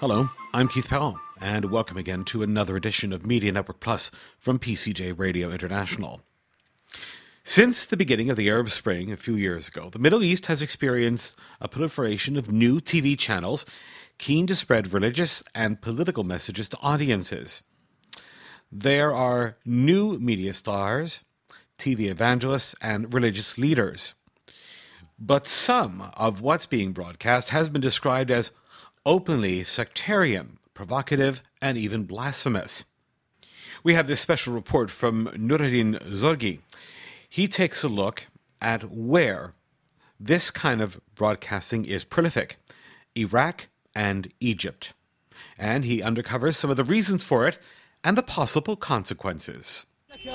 Hello, I'm Keith Powell, and welcome again to another edition of Media Network Plus from PCJ Radio International. Since the beginning of the Arab Spring a few years ago, the Middle East has experienced a proliferation of new TV channels keen to spread religious and political messages to audiences. There are new media stars, TV evangelists, and religious leaders. But some of what's being broadcast has been described as openly sectarian, provocative, and even blasphemous. We have this special report from Nuruddin Zorgi. He takes a look at where this kind of broadcasting is prolific: Iraq and Egypt. And he uncovers some of the reasons for it and the possible consequences.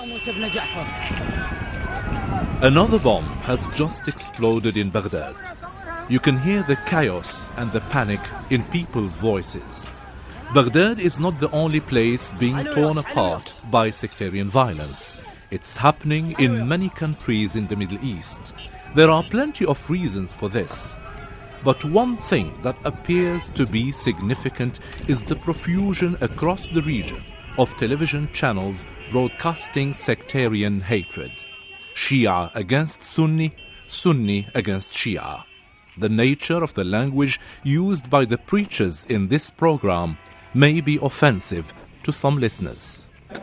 Another bomb has just exploded in Baghdad. You can hear the chaos and the panic in people's voices. Baghdad is not the only place being torn apart by sectarian violence. It's happening in many countries in the Middle East. There are plenty of reasons for this. But one thing that appears to be significant is the profusion across the region of television channels broadcasting sectarian hatred. Shia against Sunni, Sunni against Shia. The nature of the language used by the preachers in this program may be offensive to some listeners.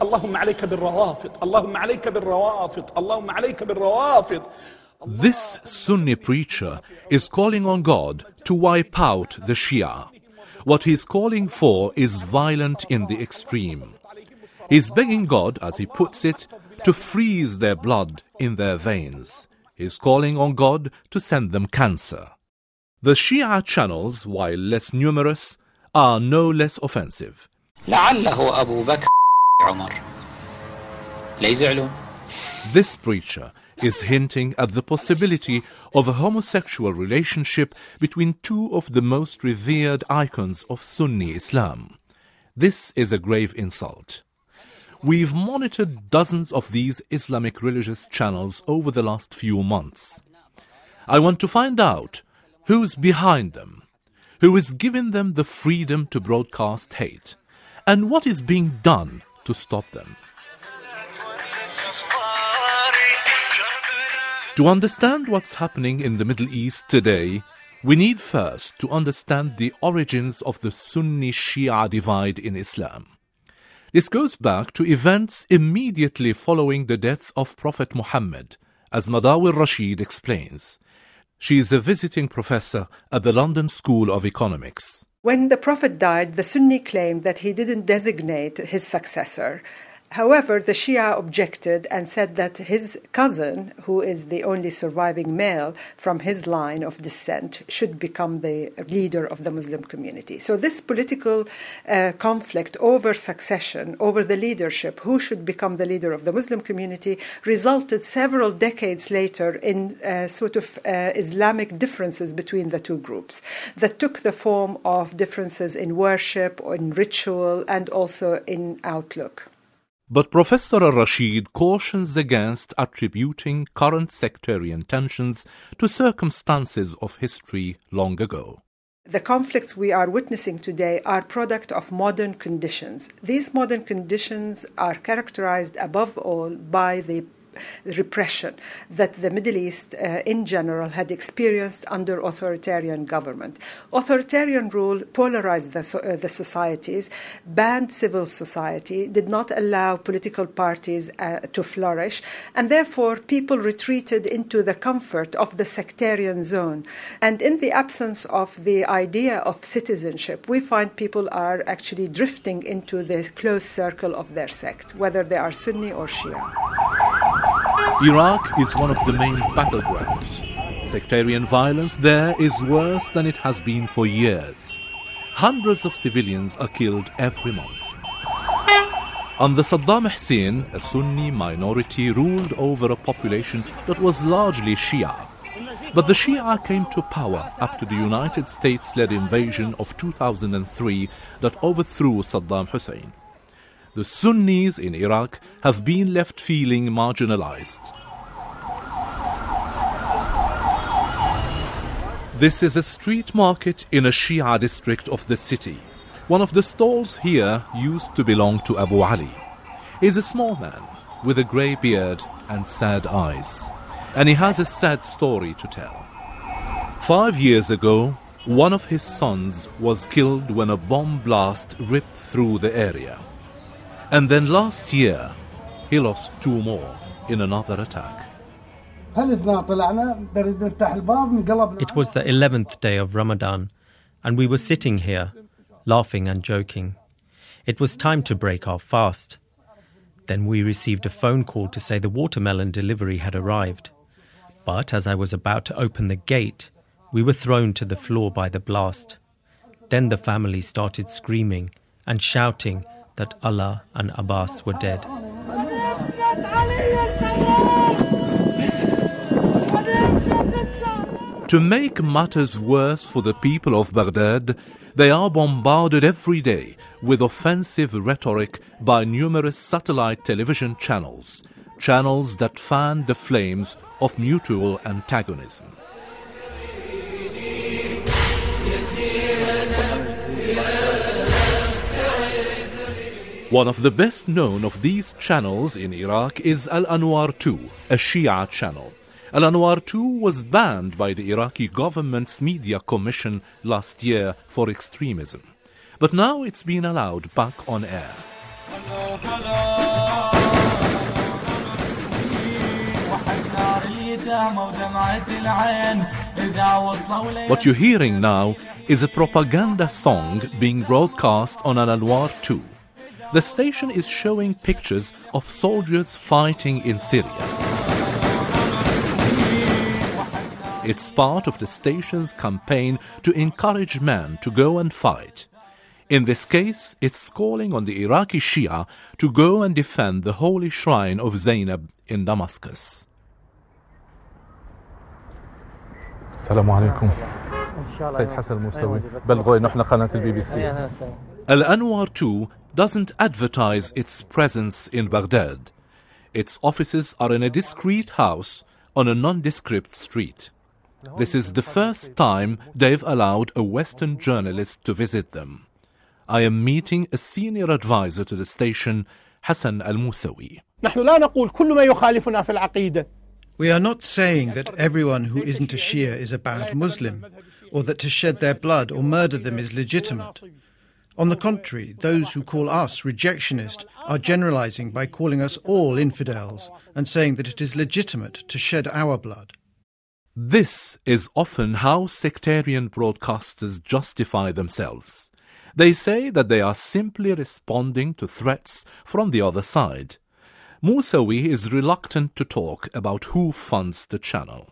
This Sunni preacher is calling on God to wipe out the Shia. What he's calling for is violent in the extreme. He's begging God, as he puts it, to freeze their blood in their veins. He's calling on God to send them cancer. The Shia channels, while less numerous, are no less offensive. This preacher is hinting at the possibility of a homosexual relationship between two of the most revered icons of Sunni Islam. This is a grave insult. We've monitored dozens of these Islamic religious channels over the last few months. I want to find out who's behind them, who is giving them the freedom to broadcast hate, and what is being done to stop them. To understand what's happening in the Middle East today, we need first to understand the origins of the Sunni-Shia divide in Islam. This goes back to events immediately following the death of Prophet Muhammad, as Madawi Rashid explains. She is a visiting professor at the London School of Economics. When the Prophet died, the Sunni claimed that he didn't designate his successor. However, the Shia objected and said that his cousin, who is the only surviving male from his line of descent, should become the leader of the Muslim community. So this political conflict over succession, over the leadership, who should become the leader of the Muslim community, resulted several decades later in Islamic differences between the two groups that took the form of differences in worship, or in ritual, and also in outlook. But Professor al-Rashid cautions against attributing current sectarian tensions to circumstances of history long ago. The conflicts we are witnessing today are product of modern conditions. These modern conditions are characterized above all by the repression that the Middle East in general had experienced under authoritarian government. Authoritarian rule polarized the societies, banned civil society, did not allow political parties to flourish, and therefore people retreated into the comfort of the sectarian zone. And in the absence of the idea of citizenship, we find people are actually drifting into the close circle of their sect, whether they are Sunni or Shia. Iraq is one of the main battlegrounds. Sectarian violence there is worse than it has been for years. Hundreds of civilians are killed every month. Under Saddam Hussein, a Sunni minority ruled over a population that was largely Shia. But the Shia came to power after the United States-led invasion of 2003 that overthrew Saddam Hussein. The Sunnis in Iraq have been left feeling marginalized. This is a street market in a Shia district of the city. One of the stalls here used to belong to Abu Ali. He's a small man with a grey beard and sad eyes, and he has a sad story to tell. 5 years ago, one of his sons was killed when a bomb blast ripped through the area. And then last year, he lost 2 more in another attack. It was the 11th day of Ramadan, and we were sitting here, laughing and joking. It was time to break our fast. Then we received a phone call to say the watermelon delivery had arrived. But as I was about to open the gate, we were thrown to the floor by the blast. Then the family started screaming and shouting that Allah and Abbas were dead. To make matters worse for the people of Baghdad, they are bombarded every day with offensive rhetoric by numerous satellite television channels, channels that fan the flames of mutual antagonism. One of the best known of these channels in Iraq is Al-Anwar 2, a Shia channel. Al-Anwar 2 was banned by the Iraqi government's media commission last year for extremism. But now it's been allowed back on air. What you're hearing now is a propaganda song being broadcast on Al-Anwar 2. The station is showing pictures of soldiers fighting in Syria. It's part of the station's campaign to encourage men to go and fight. In this case, it's calling on the Iraqi Shia to go and defend the holy shrine of Zainab in Damascus. السلام عليكم. سيد حسن الموسوي بلغوا إنه إحنا قناة الBBC. Al-Anwar 2 doesn't advertise its presence in Baghdad. Its offices are in a discreet house on a nondescript street. This is the first time they've allowed a Western journalist to visit them. I am meeting a senior advisor to the station, Hassan al-Musawi. We are not saying that everyone who isn't a Shia is a bad Muslim, or that to shed their blood or murder them is legitimate. On the contrary, those who call us rejectionist are generalizing by calling us all infidels and saying that it is legitimate to shed our blood. This is often how sectarian broadcasters justify themselves. They say that they are simply responding to threats from the other side. Musawi is reluctant to talk about who funds the channel.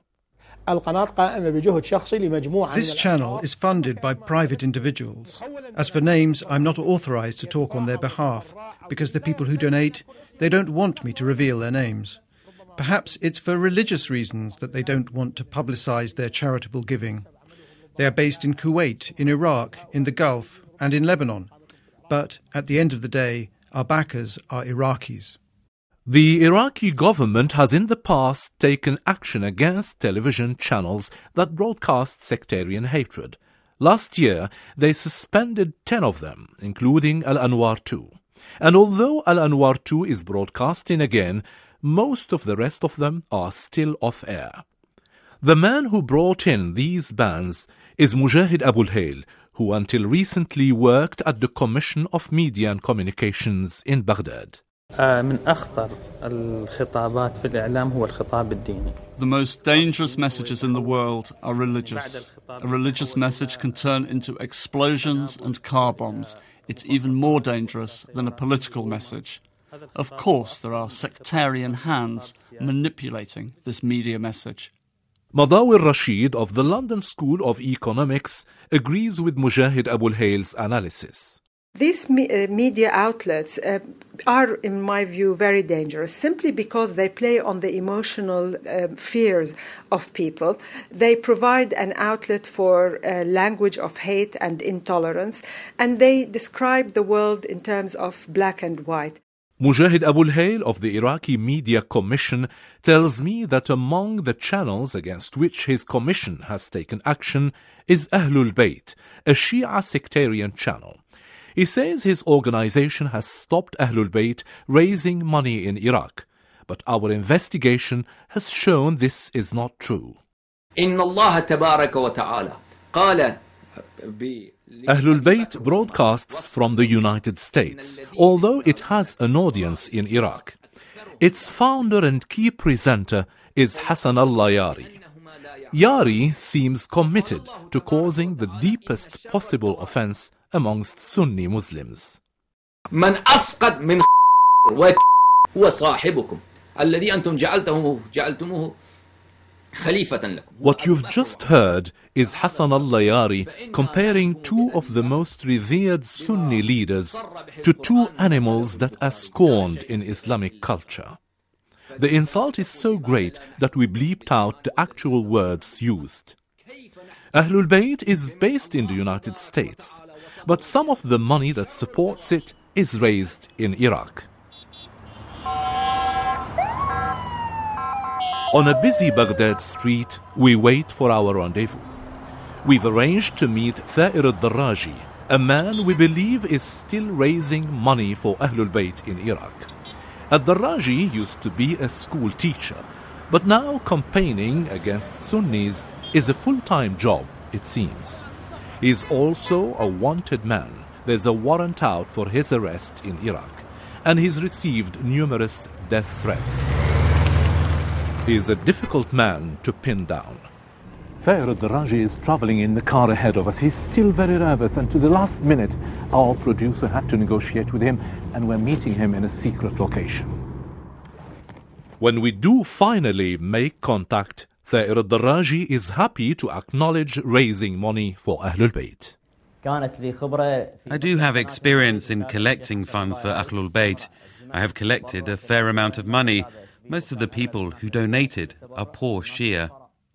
This channel is funded by private individuals. As for names, I'm not authorized to talk on their behalf, because the people who donate, they don't want me to reveal their names. Perhaps it's for religious reasons that they don't want to publicize their charitable giving. They are based in Kuwait, in Iraq, in the Gulf, and in Lebanon. But at the end of the day, our backers are Iraqis. The Iraqi government has in the past taken action against television channels that broadcast sectarian hatred. Last year, they suspended 10 of them, including Al-Anwar 2. And although Al-Anwar 2 is broadcasting again, most of the rest of them are still off air. The man who brought in these bans is Mujahid Abu Al-Hayl, who until recently worked at the Commission of Media and Communications in Baghdad. The most dangerous messages in the world are religious. A religious message can turn into explosions and car bombs. It's even more dangerous than a political message. Of course, there are sectarian hands manipulating this media message. Madawi Rashid of the London School of Economics agrees with Mujahid Abu Al-Hayl's analysis. These media outlets are, in my view, very dangerous simply because they play on the emotional fears of people. They provide an outlet for language of hate and intolerance, and they describe the world in terms of black and white. Mujahid Abu Al-Hayl of the Iraqi Media Commission tells me that among the channels against which his commission has taken action is Ahlul Bayt, a Shia sectarian channel. He says his organization has stopped Ahlul Bayt raising money in Iraq, but our investigation has shown this is not true. Ahlul Bayt broadcasts from the United States, although it has an audience in Iraq. Its founder and key presenter is Hassan al-Layari. Yari seems committed to causing the deepest possible offense amongst Sunni Muslims. من أسقط من هو صاحبكم الذي أنتم جعلتموه خليفة لكم. What you've just heard is Hassan al-Layari comparing two of the most revered Sunni leaders to two animals that are scorned in Islamic culture. The insult is so great that we bleeped out the actual words used. Ahlul Bayt is based in the United States, but some of the money that supports it is raised in Iraq. On a busy Baghdad street, we wait for our rendezvous. We've arranged to meet Tha'ir al-Darraji, a man we believe is still raising money for Ahlul Bayt in Iraq. Al-Darraji used to be a school teacher, but now campaigning against Sunnis is a full-time job, it seems. He is also a wanted man. There's a warrant out for his arrest in Iraq, and he's received numerous death threats. He is a difficult man to pin down. Tha'ir al-Darraji is traveling in the car ahead of us. He's still very nervous, and to the last minute, our producer had to negotiate with him, and we're meeting him in a secret location. When we do finally make contact, Tha'ir al-Darraji is happy to acknowledge raising money for Ahlul Bayt. I do have experience in collecting funds for Ahlul Bayt. I have collected a fair amount of money. Most of the people who donated are poor Shia.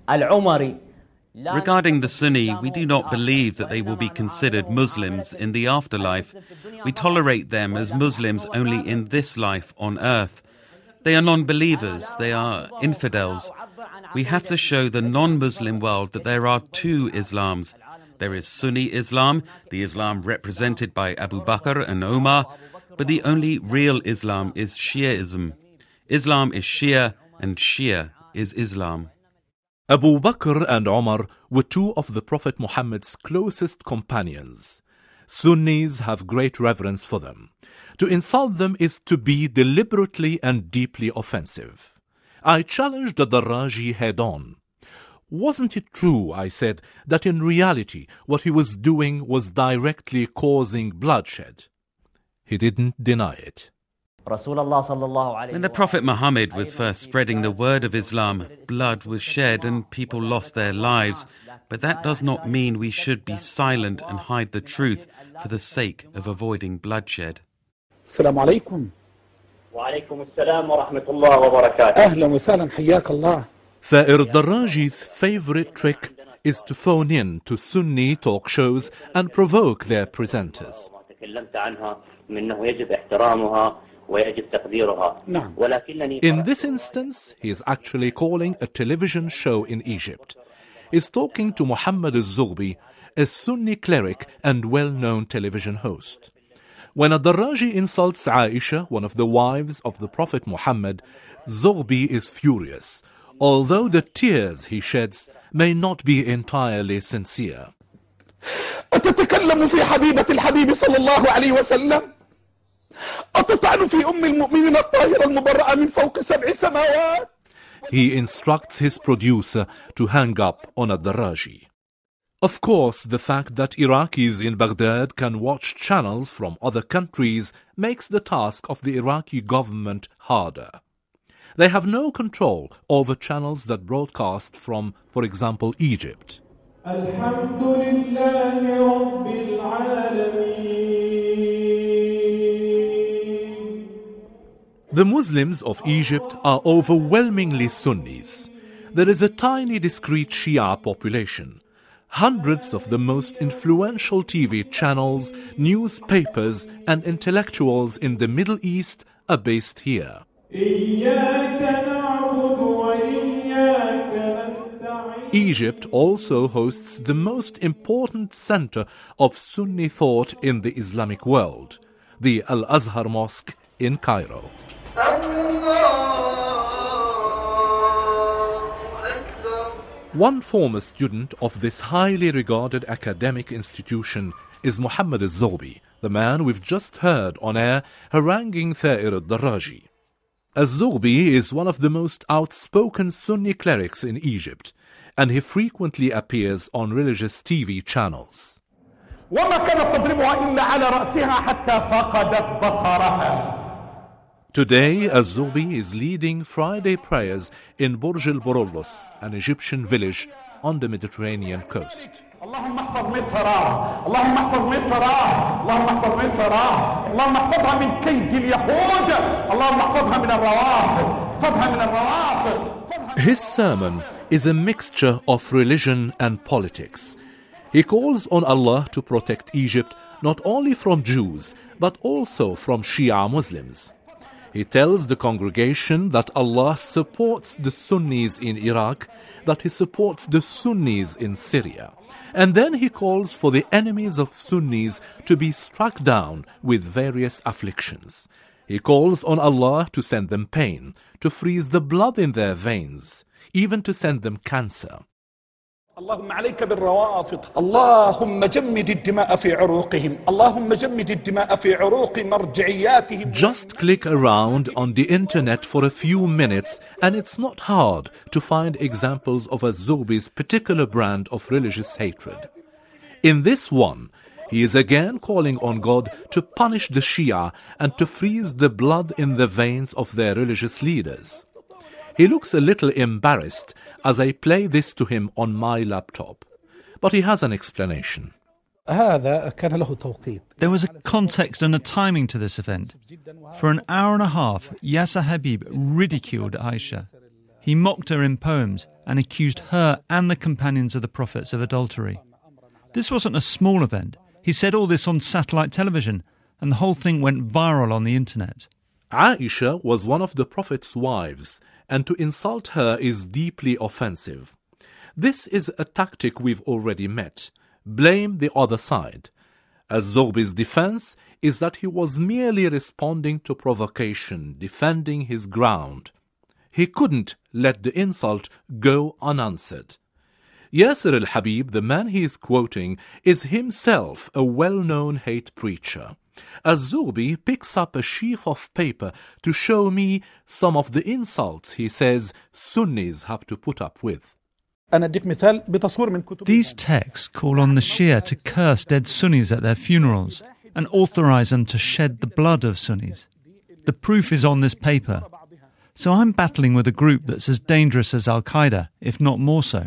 Regarding the Sunni, we do not believe that they will be considered Muslims in the afterlife. We tolerate them as Muslims only in this life on earth. They are non-believers, they are infidels. We have to show the non-Muslim world that there are two Islams. There is Sunni Islam, the Islam represented by Abu Bakr and Omar, but the only real Islam is Shiaism. Islam is Shia, and Shia is Islam. Abu Bakr and Omar were two of the Prophet Muhammad's closest companions. Sunnis have great reverence for them. To insult them is to be deliberately and deeply offensive. I challenged the Darraji head-on. Wasn't it true, I said, that in reality what he was doing was directly causing bloodshed? He didn't deny it. When the Prophet Muhammad was first spreading the word of Islam, blood was shed and people lost their lives. But that does not mean we should be silent and hide the truth for the sake of avoiding bloodshed. Assalamu alaikum. Wa alaikum assalam wa rahmatullah wa barakatuh. Ahlan wa sahlan, hayyak Allah. Tha'ir al-Darraji's favorite trick is to phone in to Sunni talk shows and provoke their presenters. In this instance, he is actually calling a television show in Egypt. He's talking to Muhammad al-Zughbi, a Sunni cleric and well-known television host. When al-Darraji insults Aisha, one of the wives of the Prophet Muhammad, Zughbi is furious, although the tears he sheds may not be entirely sincere. أتتكلم في حبيبة الحبيب صلى الله عليه وسلم أتطعن في أم المؤمنين الطاهرة المبرأة من فوق 7 سماوات. He instructs his producer to hang up on al-Darraji. Of course, the fact that Iraqis in Baghdad can watch channels from other countries makes the task of the Iraqi government harder. They have no control over channels that broadcast from, for example, Egypt. The Muslims of Egypt are overwhelmingly Sunnis. There is a tiny discrete Shia population. Hundreds of the most influential TV channels, newspapers, and intellectuals in the Middle East are based here. Egypt also hosts the most important center of Sunni thought in the Islamic world, the Al-Azhar Mosque in Cairo. One former student of this highly regarded academic institution is Muhammad al-Zoghbi, the man we've just heard on air haranguing Thair al-Daraji. Al-Zoghbi is one of the most outspoken Sunni clerics in Egypt, and he frequently appears on religious TV channels. Today, Al-Zoghbi is leading Friday prayers in Burj al-Borollos, an Egyptian village on the Mediterranean coast. His sermon is a mixture of religion and politics. He calls on Allah to protect Egypt not only from Jews, but also from Shia Muslims. He tells the congregation that Allah supports the Sunnis in Iraq, that He supports the Sunnis in Syria. And then he calls for the enemies of Sunnis to be struck down with various afflictions. He calls on Allah to send them pain, to freeze the blood in their veins, even to send them cancer. اللهم عليك بالروافض اللهم جمد الدماء في عروقهم اللهم جمد الدماء في عروق مرجعياتهم. Just click around on the internet for a few minutes and it's not hard to find examples of Al-Zoghbi's particular brand of religious hatred. In this one, he is again calling on God to punish the Shia and to freeze the blood in the veins of their religious leaders. He looks a little embarrassed as I play this to him on my laptop. But he has an explanation. There was a context and a timing to this event. For an hour and a half, Yasser Habib ridiculed Aisha. He mocked her in poems and accused her and the companions of the prophets of adultery. This wasn't a small event. He said all this on satellite television, and the whole thing went viral on the internet. Aisha was one of the Prophet's wives, and to insult her is deeply offensive. This is a tactic we've already met. Blame the other side. Al-Zoghbi's defense is that he was merely responding to provocation, defending his ground. He couldn't let the insult go unanswered. Yasser al-Habib, the man he is quoting, is himself a well-known hate preacher. Al-Zoghbi picks up a sheaf of paper to show me some of the insults he says Sunnis have to put up with. These texts call on the Shia to curse dead Sunnis at their funerals and authorize them to shed the blood of Sunnis. The proof is on this paper. So I'm battling with a group that's as dangerous as Al-Qaeda, if not more so.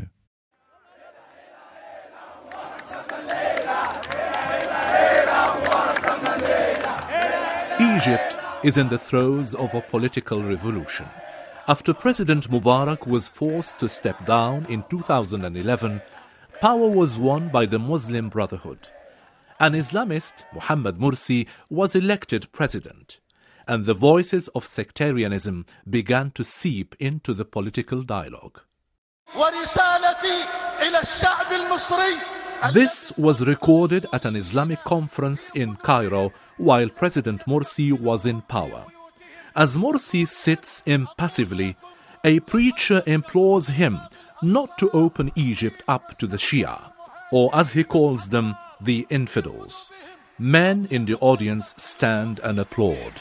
Egypt is in the throes of a political revolution. After President Mubarak was forced to step down in 2011, power was won by the Muslim Brotherhood. An Islamist, Mohammed Morsi, was elected president, and the voices of sectarianism began to seep into the political dialogue. This was recorded at an Islamic conference in Cairo while President Morsi was in power. As Morsi sits impassively, a preacher implores him not to open Egypt up to the Shia, or as he calls them, the infidels. Men in the audience stand and applaud.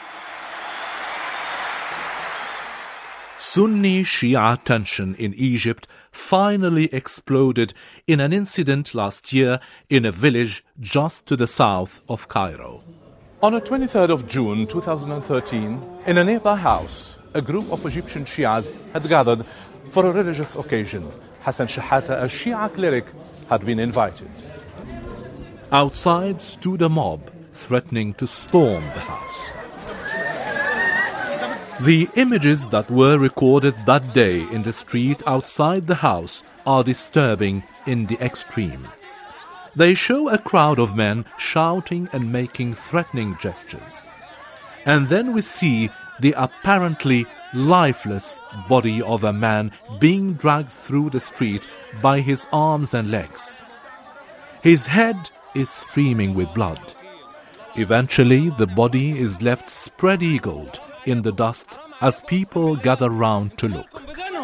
Sunni-Shia tension in Egypt finally exploded in an incident last year in a village just to the south of Cairo. On the 23rd of June 2013, in a nearby house, a group of Egyptian Shias had gathered for a religious occasion. Hassan Shahata, a Shia cleric, had been invited. Outside stood a mob threatening to storm the house. The images that were recorded that day in the street outside the house are disturbing in the extreme. They show a crowd of men shouting and making threatening gestures. And then we see the apparently lifeless body of a man being dragged through the street by his arms and legs. His head is streaming with blood. Eventually, the body is left spread-eagled in the dust as people gather round to look.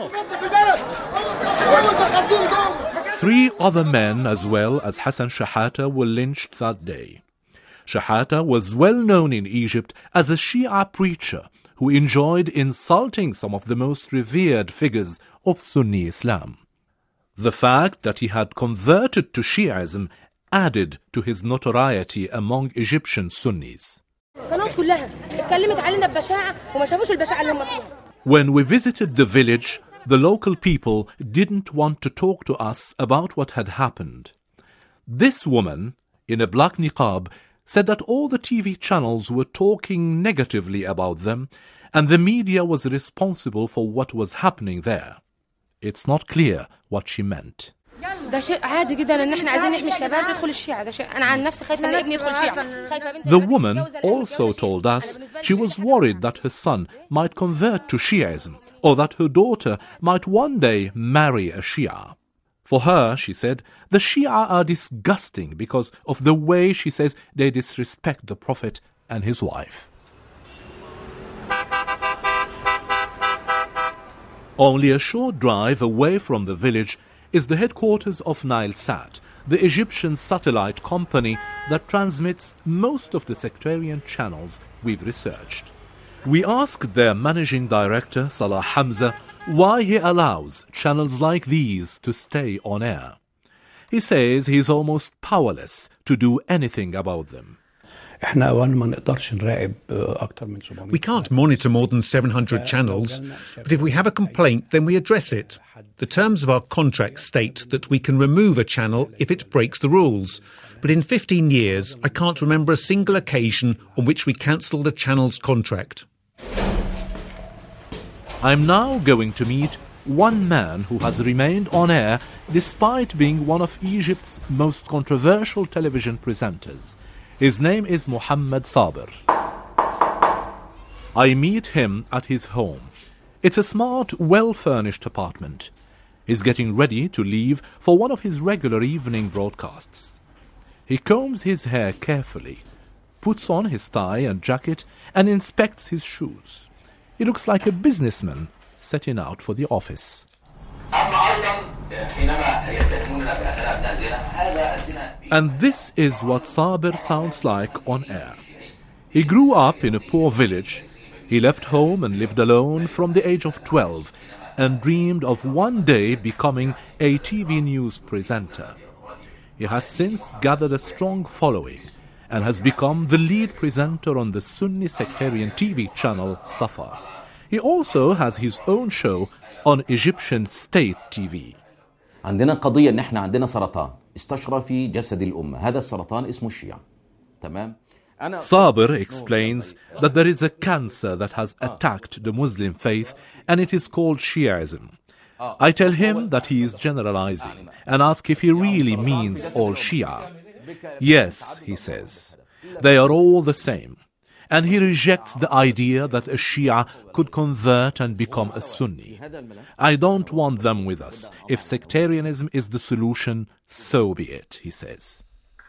3 other men, as well as Hassan Shahata, were lynched that day. Shahata was well known in Egypt as a Shia preacher who enjoyed insulting some of the most revered figures of Sunni Islam. The fact that he had converted to Shi'ism added to his notoriety among Egyptian Sunnis. When we visited the village, the local people didn't want to talk to us about what had happened. This woman, in a black niqab, said that all the TV channels were talking negatively about them and the media was responsible for what was happening there. It's not clear what she meant. The woman also told us she was worried that her son might convert to Shi'ism or that her daughter might one day marry a Shia. For her, she said, the Shia are disgusting because of the way, she says, they disrespect the Prophet and his wife. Only a short drive away from the village is the headquarters of Nilesat, the Egyptian satellite company that transmits most of the sectarian channels we've researched. We asked their managing director, Salah Hamza, why he allows channels like these to stay on air. He says he's almost powerless to do anything about them. We can't monitor more than 700 channels, but if we have a complaint, then we address it. The terms of our contract state that we can remove a channel if it breaks the rules. But in 15 years, I can't remember a single occasion on which we cancelled a channel's contract. I'm now going to meet one man who has remained on air despite being one of Egypt's most controversial television presenters. His name is Muhammad Sabir. I meet him at his home. It's a smart, well-furnished apartment. He's getting ready to leave for one of his regular evening broadcasts. He combs his hair carefully, puts on his tie and jacket, and inspects his shoes. He looks like a businessman setting out for the office. And this is what Sabir sounds like on air. He grew up in a poor village. He left home and lived alone from the age of 12 and dreamed of one day becoming a TV news presenter. He has since gathered a strong following and has become the lead presenter on the Sunni sectarian TV channel Safa. He also has his own show on Egyptian state TV. عندنا قضية إن إحنا عندنا سرطان استشرى في جسد الأمة هذا السرطان اسمه الشيعة تمام. Sabir explains that there is a cancer that has attacked the Muslim faith and it is called Shi'ism. I tell him that he is generalizing and ask if he really means all Shia. Yes, he says, they are all the same. And he rejects the idea that a Shia could convert and become a Sunni. I don't want them with us. If sectarianism is the solution, so be it, he says.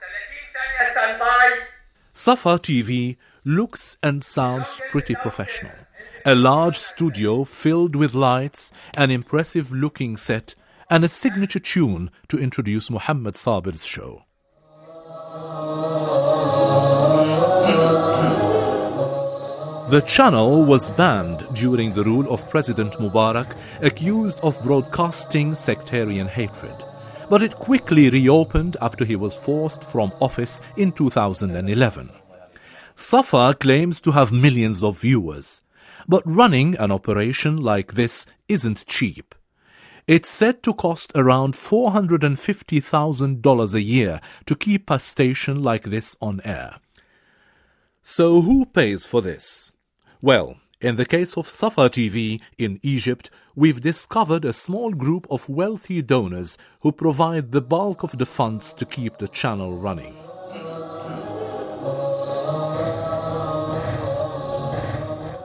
Safa TV looks and sounds pretty professional. A large studio filled with lights, an impressive-looking set, and a signature tune to introduce Muhammad Sabir's show. The channel was banned during the rule of President Mubarak, accused of broadcasting sectarian hatred. But it quickly reopened after he was forced from office in 2011. Safa claims to have millions of viewers. But running an operation like this isn't cheap. It's said to cost around $450,000 a year to keep a station like this on air. So who pays for this? Well, in the case of Safa TV in Egypt, we've discovered a small group of wealthy donors who provide the bulk of the funds to keep the channel running.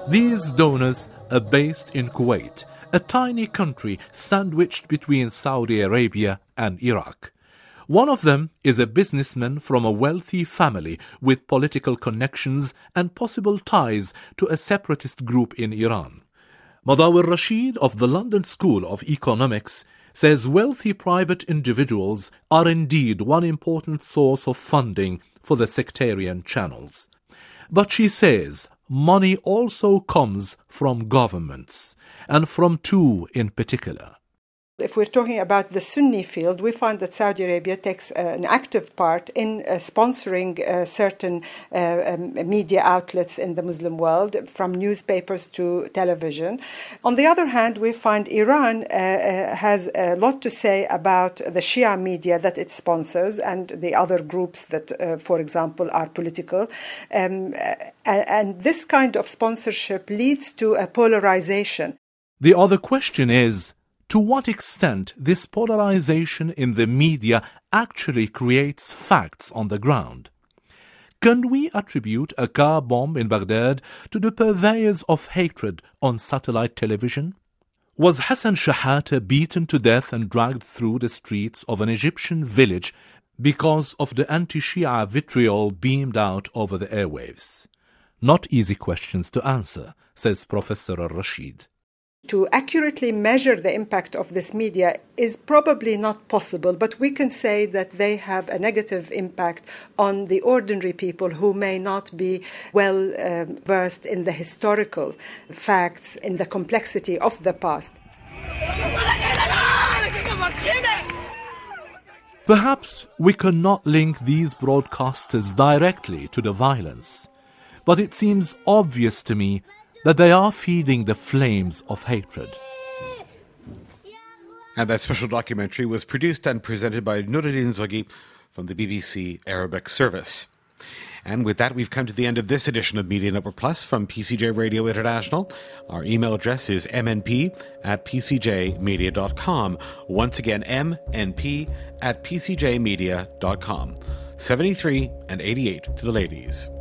These donors are based in Kuwait, a tiny country sandwiched between Saudi Arabia and Iraq. One of them is a businessman from a wealthy family with political connections and possible ties to a separatist group in Iran. Madawir Rashid of the London School of Economics says wealthy private individuals are indeed one important source of funding for the sectarian channels. But she says money also comes from governments, and from two in particular. If we're talking about the Sunni field, we find that Saudi Arabia takes an active part in sponsoring certain media outlets in the Muslim world, from newspapers to television. On the other hand, we find Iran has a lot to say about the Shia media that it sponsors and the other groups that, for example, are political. And this kind of sponsorship leads to a polarization. The other question is, to what extent this polarization in the media actually creates facts on the ground? Can we attribute a car bomb in Baghdad to the purveyors of hatred on satellite television? Was Hassan Shahata beaten to death and dragged through the streets of an Egyptian village because of the anti-Shia vitriol beamed out over the airwaves? Not easy questions to answer, says Professor Al-Rashid. To accurately measure the impact of this media is probably not possible, but we can say that they have a negative impact on the ordinary people who may not be well versed in the historical facts, in the complexity of the past. Perhaps we cannot link these broadcasters directly to the violence, but it seems obvious to me that they are feeding the flames of hatred. And that special documentary was produced and presented by Nuruddin Zoghi from the BBC Arabic Service. And with that, we've come to the end of this edition of Media Network Plus from PCJ Radio International. Our email address is mnp@pcjmedia.com. Once again, mnp@pcjmedia.com. 73 and 88 to the ladies.